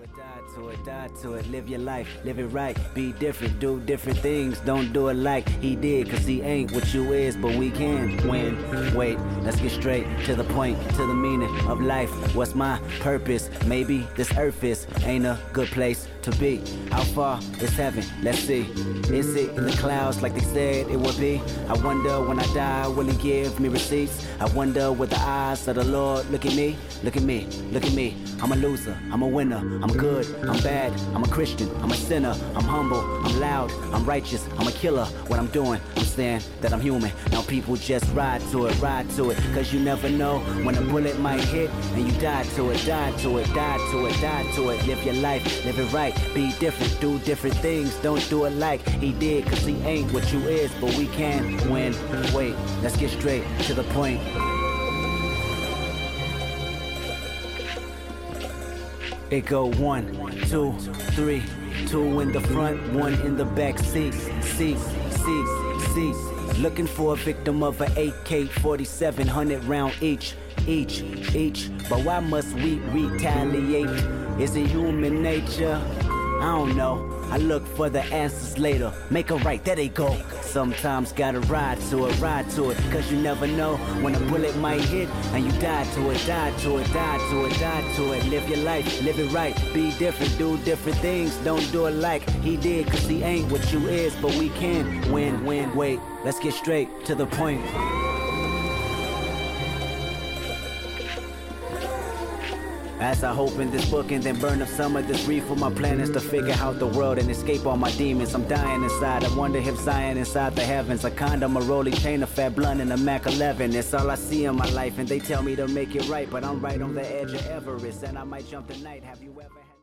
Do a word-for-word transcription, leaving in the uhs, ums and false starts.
to it, die to it, die to it. Live your life, live it right, be different, do different things. Don't do it like he did, cause he ain't what you is, but we can win. Wait, let's get straight to the point, to the meaning of life. What's my purpose? Maybe this earth is ain't a good place to be. How far is heaven? Let's see. Is it in the clouds like they said it would be? I wonder when I die, will he give me receipts? I wonder with the eyes of the Lord. Look at me, look at me, look at me. I'm a loser, I'm a winner, I'm good, I'm bad, I'm a Christian, I'm a sinner, I'm humble, I'm loud, I'm righteous, I'm a killer. What I'm doing, I'm saying that I'm human. Now people just ride to it, ride to it, cause you never know when a bullet might hit and you die to it, die to it, die to it, die to it. Live your life, live it right, be different, do different things. Don't do it like he did, cause he ain't what you is, but we can win. Wait, let's get straight to the point. It go one, two, three, two in the front, one in the back seat, seat, seat, seat. Looking for a victim of an A K forty-seven hundred round each, each, each. But why must we retaliate? Is it human nature? I don't know. I look for the answers later. Make a right, there they go. Sometimes gotta ride to it, ride to it, cause you never know when a bullet might hit and you die to it, die to it, die to it, die to it. Live your life, live it right, be different, do different things. Don't do it like he did, cause he ain't what you is, but we can win, win. Wait, let's get straight to the point. As I hope in this book and then burn up some of this reef, for my plan is to figure out the world and escape all my demons. I'm dying inside, I wonder if Zion inside the heavens. A condom, a rolling chain, a fat blunt, and a Mac eleven. It's all I see in my life and they tell me to make it right, but I'm right on the edge of Everest and I might jump tonight. Have you ever had